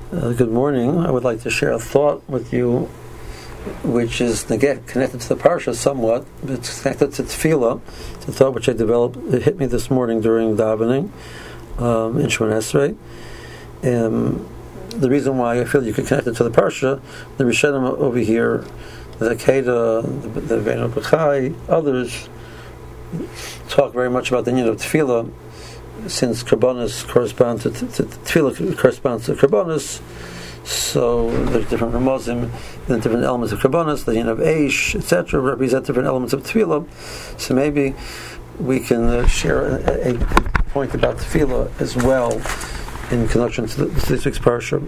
Good morning. I would like to share a thought with you, which is again connected to the parsha somewhat. It's connected to tefillah. It's a thought which I developed. It hit me this morning during davening in Shemon Esrei. The reason why I feel you can connect it to the parsha, the Rishonim over here, the Keda, the Ve'enu B'chai, others talk very much about the need of tefillah, since karbonos correspond to tefillah corresponds to karbonos. So there's different ramazim, then different elements of karbonos, the yin of eish, etc., represent different elements of tefillah. So maybe we can share a point about tefillah as well in connection to this week's parsha.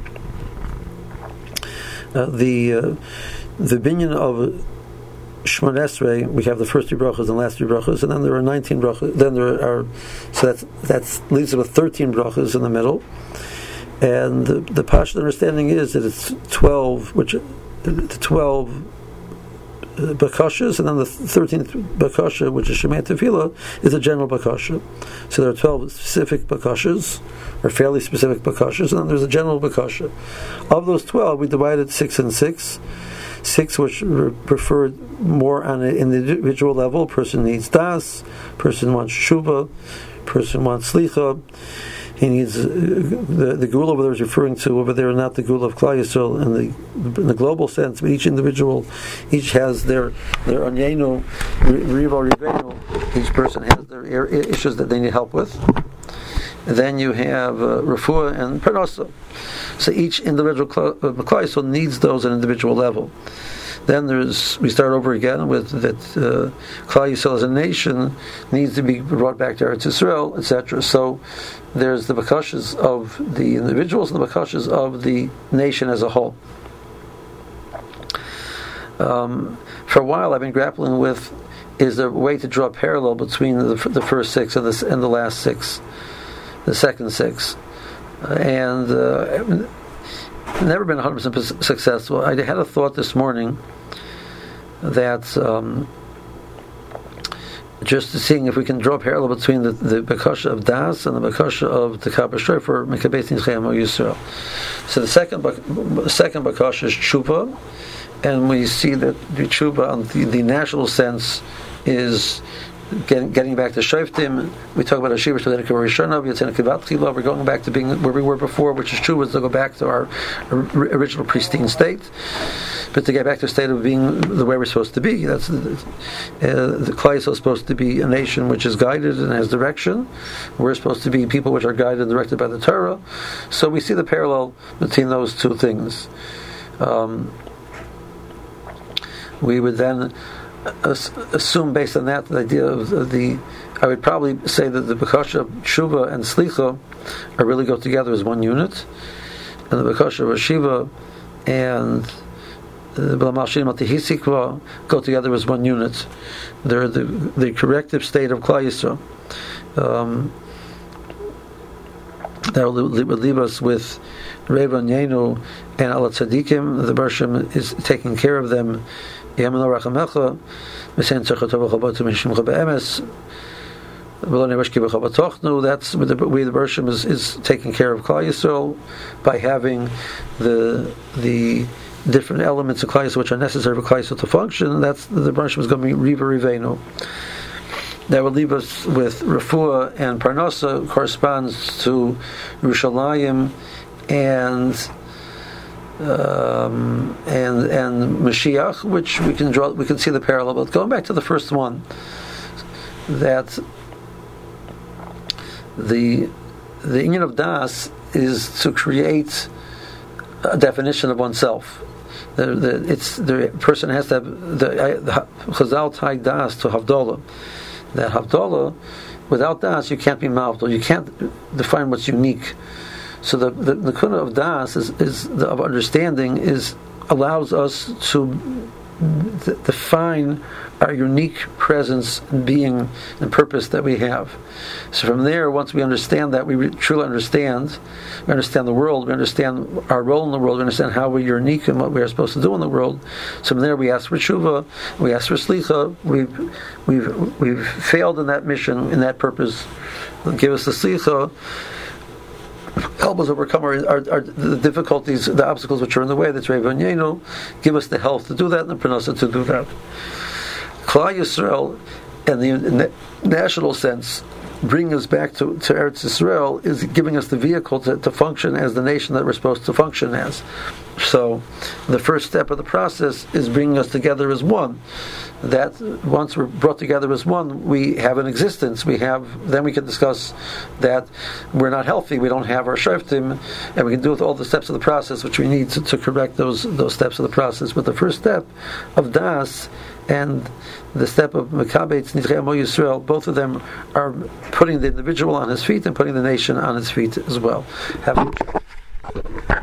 The binyan of Shemon Esrei, we have the first three brachos and the last three brachos, and then there are 19 brachos. Then there are, so that leaves us with 13 brachos in the middle. And the Pashto understanding is that it's 12, the 12 bakashas, and then the 13th bakasha, which is Shema Tefillah, is a general bakasha. So there are 12 specific bakashas, or fairly specific bakashas, and then there's a general bakasha. Of those 12, we divided 6 and 6. 6 which referred more on an individual level. Person needs das, person wants shuva, person wants slicha. He needs the gula over there is referring to over there, not the gula of Klal Yisrael in the global sense, but each individual, each has their onyenu, rivo rivenu. Each person has their issues that they need help with. And then you have refuah and parnasa. So each individual Klal Yisrael needs those at an individual level. Then we start over again with that Klal Yisrael as a nation needs to be brought back to Eretz Yisrael, etc. So there's the bakashas of the individuals and the bakashas of the nation as a whole. For a while I've been grappling with, is there a way to draw a parallel between the first 6 and the last 6, the second 6, and never been 100% successful. I had a thought this morning that just seeing if we can draw a parallel between the bakasha of das and the bakasha of the kabbalah for Mekabeis Nichayim or Yisrael. So the second bakasha is tshuva, and we see that the tshuva on the national sense is getting back to Shoftim. We talk about Hashiva Shadei Rishona, Yatzenik Kivat Chila. We're going back to being where we were before, which is true, is to go back to our original pristine state. But to get back to a state of being the way we're supposed to be, that's the Klal Yisrael is supposed to be a nation which is guided and has direction. We're supposed to be people which are guided and directed by the Torah. So we see the parallel between those two things. We would then assume based on that the idea of I would probably say that the bakasha of tshuva and slicha are really go together as one unit, and the bakasha of shiva and the b'lamal go together as one unit. They're the corrective state of Klal Yisrael. That would leave us with Reva Yenu and Ala Tzadikim. The Bershom is taking care of them. That's with the way the Bershom is taking care of Klal Yisrael by having the different elements of Klal Yisrael which are necessary for Klal Yisrael to function. That's the Bershom is going to be Riva Rivenu. That would leave us with refuah and parnasa, corresponds to Yerushalayim and Mashiach, which we can see the parallel. But going back to the first one, that the inyan of das is to create a definition of oneself. The person has to have the Chazal tied das to Havdalah. That Havdalah, without das, you can't be Mavdal. You can't define what's unique. So the kuna of das of understanding allows us to define our unique presence and being and purpose that we have. So from there, once we understand that, we truly understand. We understand the world. We understand our role in the world. We understand how we're unique and what we are supposed to do in the world. So from there, we ask for tshuva. We ask for slicha. We've failed in that mission, in that purpose. Give us the slicha. help us overcome the difficulties, the obstacles which are in the way. That's Reivanyenu. Give us the health to do that and the Parnasa to do that. Klal Yisrael, in the national sense, bringing us back to Eretz Yisrael is giving us the vehicle to function as the nation that we're supposed to function as. So, the first step of the process is bringing us together as one. That once we're brought together as one, we have an existence. Then we can discuss that we're not healthy. We don't have our shoftim, and we can do with all the steps of the process which we need to correct those steps of the process. But the first step of Das and the step of Mekabetz Nidchei Amo Yisrael, both of them are putting the individual on his feet and putting the nation on its feet as well.